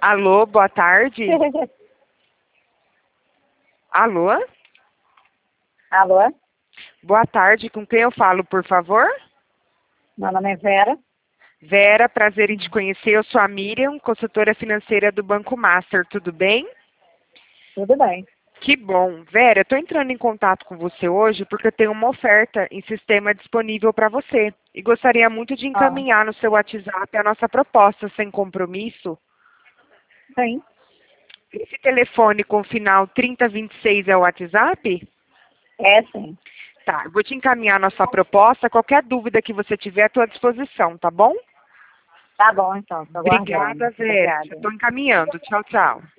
Alô, boa tarde. Alô? Alô? Boa tarde, com quem eu falo, por favor? Meu nome é Vera. Vera, prazer em te conhecer. Eu sou a Miriam, consultora financeira do Banco Master, tudo bem? Tudo bem. Que bom. Vera, eu estou entrando em contato com você hoje porque eu tenho uma oferta em sistema disponível para você e gostaria muito de Ah, encaminhar no seu WhatsApp a nossa proposta sem compromisso. sim. Esse telefone com final 3026 é o WhatsApp? É sim. Tá, eu vou te encaminhar a nossa proposta. Qualquer dúvida que você tiver, à tua disposição, tá bom? Tá bom, então. Tô aguardando. Obrigada, Vera. Já Obrigada. estou encaminhando. Tchau, tchau.